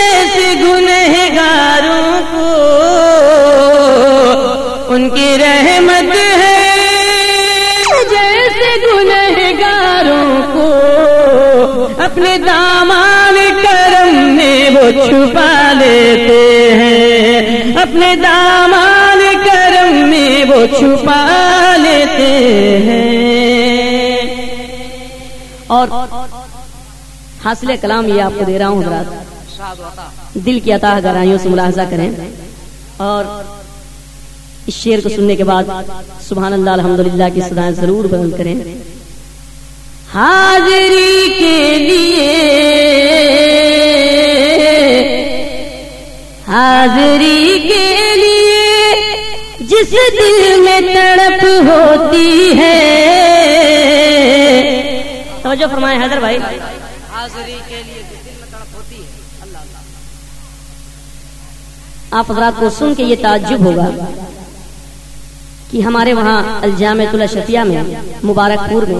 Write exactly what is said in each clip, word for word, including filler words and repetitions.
جیسے گنہگاروں کو ان کی رحمت ہے، جیسے گنہگاروں کو اپنے دامان کرم میں وہ چھپا لیتے ہیں، اپنے دامان کرم میں وہ چھپا لیتے ہیں۔ اور حاصل کلام یہ آپ کو دے رہا ہوں حضرات، دل کی عطا گہرائیوں سے ملاحظہ کریں اور اس شعر کو سننے کے بعد سبحان اللہ الحمدللہ کی صدائیں ضرور بلند کریں۔ حاضری کے لیے حاضری کے لیے جس دل میں تڑپ ہوتی ہے، توجہ فرمائیں حیدر بھائی، حاضری کے لیے جس دل میں تڑپ ہوتی ہے۔ اللہ اللہ، آپ حضرات کو سن کے یہ تعجب ہوگا کہ ہمارے وہاں الجامعۃ الاشرفیہ میں مبارک پور میں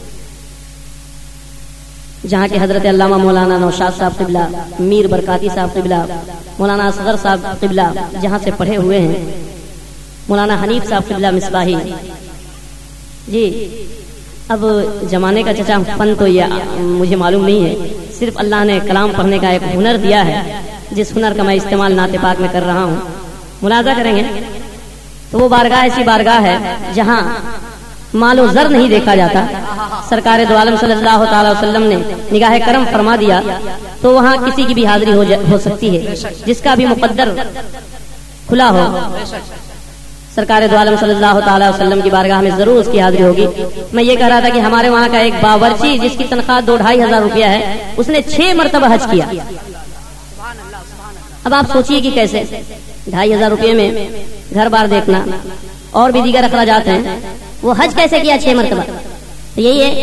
جہاں کے حضرت علامہ مولانا نوشاد صاحب قبلہ، میر برکاتی صاحب قبلہ، مولانا اصغر صاحب قبلہ جہاں سے پڑھے ہوئے ہیں، مولانا حنیف صاحب قبلہ مصباحی جی، اب زمانے کا چچا فن تو یہ مجھے معلوم نہیں ہے، صرف اللہ نے کلام پڑھنے کا ایک ہنر دیا ہے، جس ہنر کا میں استعمال نعت پاک میں کر رہا ہوں، ملاحظہ کریں گے تو وہ بارگاہ ایسی بارگاہ ہے جہاں مال و زر نہیں دیکھا جاتا۔ سرکار دو عالم صلی اللہ تعالی وسلم نے نگاہ کرم فرما دیا تو وہاں کسی کی بھی حاضری ہو, ہو سکتی ہے، جس کا بھی مقدر کھلا ہو، سرکار دو عالم صلی اللہ تعالی وسلم کی بارگاہ میں ضرور اس کی حاضری ہوگی۔ میں یہ کہہ رہا تھا کہ ہمارے وہاں کا ایک باورچی جس کی تنخواہ دو ڈھائی ہزار روپیہ ہے، اس نے چھ مرتبہ حج کیا۔ اب آپ سوچئے کہ کیسے ڈھائی ہزار روپے میں گھر بار دیکھنا اور بھی دیگر اخراجات ہیں، وہ حج کیسے کیا چھ مرتبہ؟ تو یہی ہے،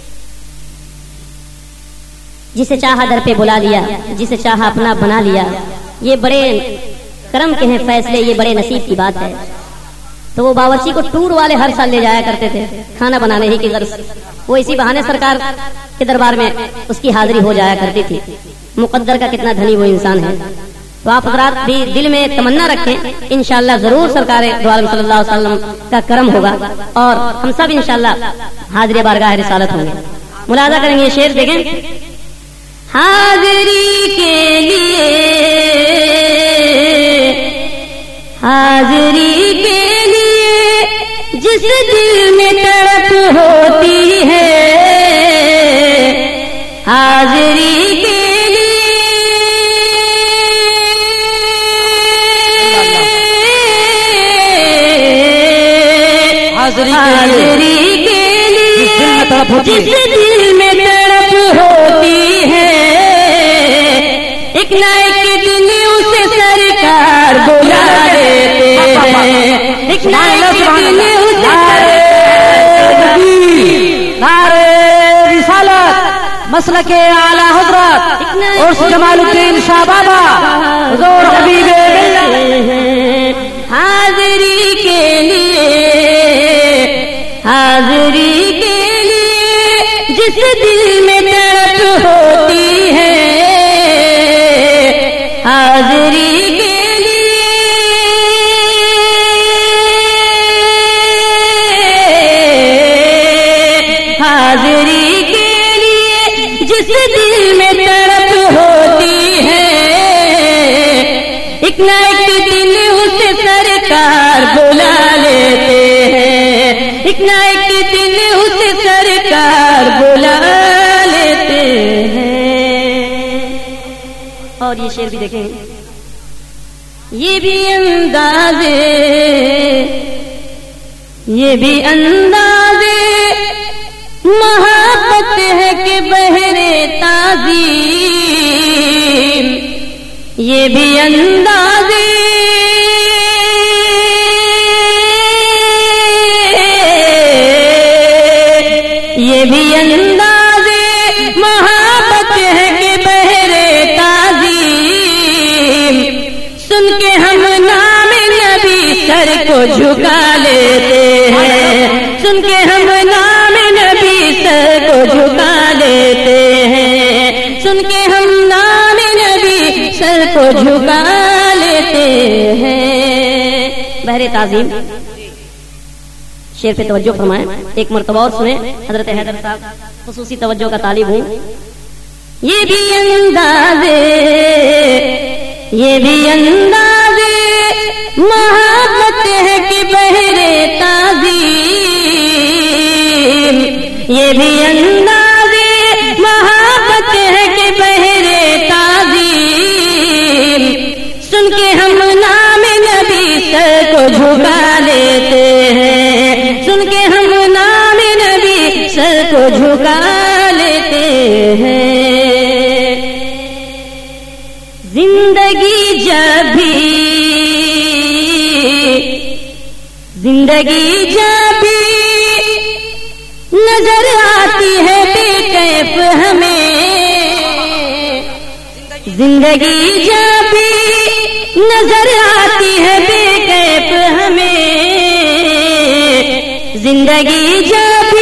جسے چاہا در پہ بلا لیا، جسے چاہا اپنا بنا لیا۔ یہ بڑے کرم کے ہیں فیصلے، یہ بڑے نصیب کی بات ہے۔ تو وہ باورچی کو ٹور والے ہر سال لے جایا کرتے تھے کھانا بنانے ہی کی غرض، وہ اسی بہانے سرکار کے دربار میں اس کی حاضری ہو جایا کرتی تھی۔ مقدر کا کتنا دھنی وہ انسان ہے۔ تو آپ حضرات بھی دل میں تمنا رکھیں، انشاءاللہ ضرور سرکار دو عالم صلی اللہ علیہ وسلم کا کرم ہوگا اور ہم سب انشاءاللہ حاضر بارگاہ رسالت ہوں گے۔ ملاحظہ کریں گے، شعر دیکھیں، حاضری کے لیے حاضری کے لیے جس دل میں تڑپ ہوتی ہے، حاضری کے حاضری کے لیے جس دل میں تڑپ ہوتی ہے، ایک نہ ایک دن اسے سرکار بلا دیتے ہیں، ایک نہ ایک دن اسے نعرے رسالت مسلک اعلی حضرت اور جمال الدین شاہ بابا حضور حبیب ملت۔ حاضری کے لیے حاضری کے لیے جس دل میں تڑپ ہوتی ہے، حاضری کے لیے حاضری کے لیے جس دل میں تڑپ ہوتی ہے، ایک نہ ایک دن اسے سرکار بلا لیتے ہیں، ایک نہ ایک دن اسے سرکار بلا لیتے ہیں۔ اور یہ شعر بھی دیکھیں، یہ بھی انداز یہ بھی انداز محبت ہے کہ بہرے تعظیم، یہ بھی انداز یہ بھی انداز محبت ہے کہ بہرے تعظیم، سن کے ہم نام نبی سر کو جھکا لیتے ہیں، سن کے ہم نام نبی سر کو جھکا لیتے ہیں، سن کے ہم نام نبی سر کو جھکا لیتے ہیں. بہر تعظیم شعر پہ توجہ فرمائیں. ایک مرتبہ اور سنیں. حضرت حیدر صاحب خصوصی توجہ کا طالب ہوں. یہ بھی انداز یہ بھی انداز محبت ہے کہ بہرے تعظیم. یہ بھی انداز محبت ہے کہ بہرے تعظیم. سن کے ہم نام نبی سر کو جھکا لیتے ہیں. سن کے ہم نام نبی سر کو جھکا لیتے ہیں. زندگی جب بھی زندگی جب بھی نظر آتی ہے بے کیف ہمیں. زندگی جب بھی نظر آتی ہے بے کیف ہمیں. زندگی جب بھی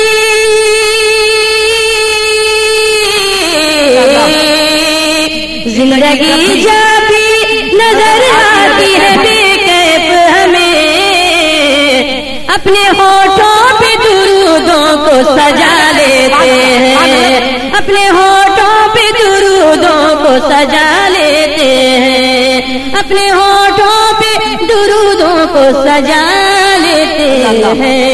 زندگی جب بھی نظر آتی ہے بے کیف ہمیں. اپنے ہونٹوں پہ درودوں کو سجا لیتے ہیں. اپنے ہونٹوں پہ درودوں کو سجا لیتے ہیں. اپنے ہونٹوں پہ درودوں کو سجا لیتے ہیں.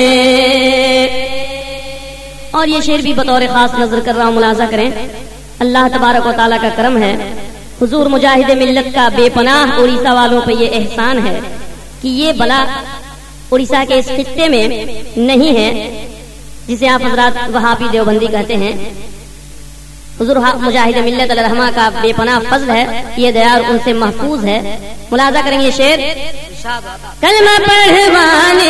اور یہ شعر بھی بطور خاص نظر کر رہا ہوں, ملاحظہ کریں. اللہ تبارک و تعالیٰ کا کرم ہے, حضور مجاہد ملت کا بے پناہ اڑیسہ والوں پہ یہ احسان ہے کہ یہ بلا اڑیسہ کے اس خطے میں نہیں ہے جسے آپ حضرات وہابی دیوبندی کہتے ہیں. حضور مجاہد ملت علیہ الرحمہ کا بے پناہ فضل ہے, یہ دیار ان سے محفوظ ہے. ملاحظہ کریں یہ شعر. کلمہ پڑھوانے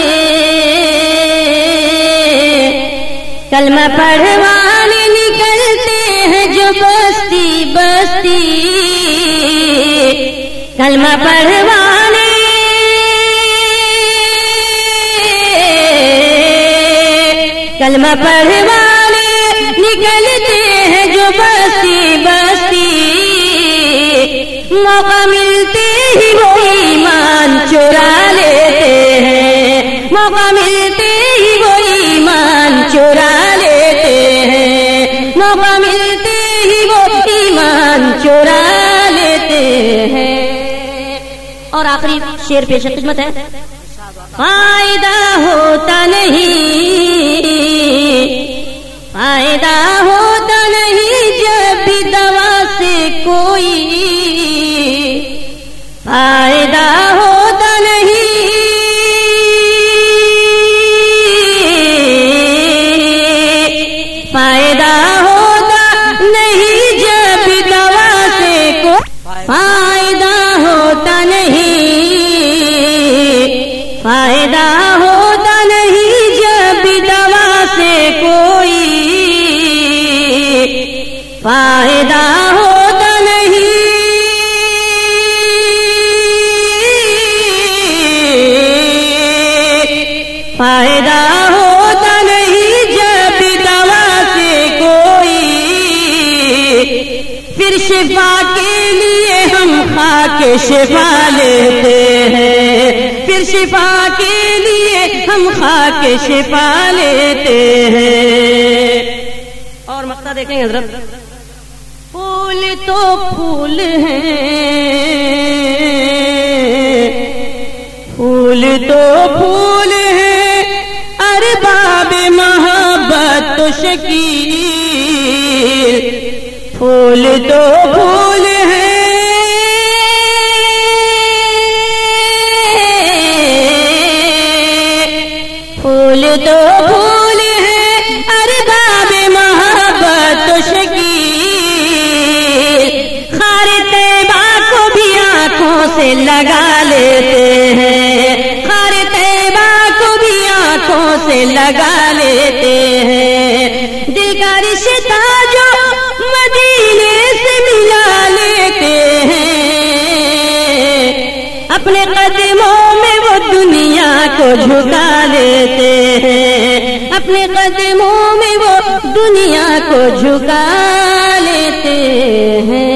کلمہ پڑھوانے نکلتے ہیں جو بستی بستی. کلمہ پڑھوانے کلمہ پڑھوانے نکلتے ہیں جو بستی بستی. موقع ملتے ہی وہ ایمان چرا لیتے ہیں. موقع ملتے ہی وہ ایمان چرا لیتے ہیں. موقع ملتے ہی وہ ایمان چرا لیتے ہیں. اور آخری شعر پیش خدمت ہے. فائدہ ہوتا نہیں فائدہ ہوتا نہیں جب بھی دوا سے کوئی. فائدہ ہوتا نہیں فائدہ ہوتا نہیں جب بھی دوا سے کوئی. فائدہ ہوتا نہیں فائدہ ہوتا نہیں جب بھی دوا سے کوئی. فائدہ ہوتا نہیں فائدہ ہوتا نہیں جب بھی دوا سے کوئی. پھر شفا کے لیے ہم خاک شفا لیتے ہیں. پھر شفا کے لیے ہم خاک شفا لیتے ہیں. اور مقطع دیکھیں حضرت. پھول تو پھول ہیں پھول تو پھول ہیں ارباب محبت تو شکیل. پھول تو پھول ہیں پھول تو پھول ہیں ارباب محبت تو شکیل. خار طیبہ کو بھی آنکھوں سے لگا لیتے ہیں. خار طیبہ کو بھی آنکھوں سے لگا لیتے ہیں. دل کا رشتہ جو مدینے سے ملا لیتے ہیں. اپنے قدموں میں وہ دنیا کو جھکا لیتے ہیں. اپنے قدموں میں وہ دنیا کو جھکا لیتے ہیں.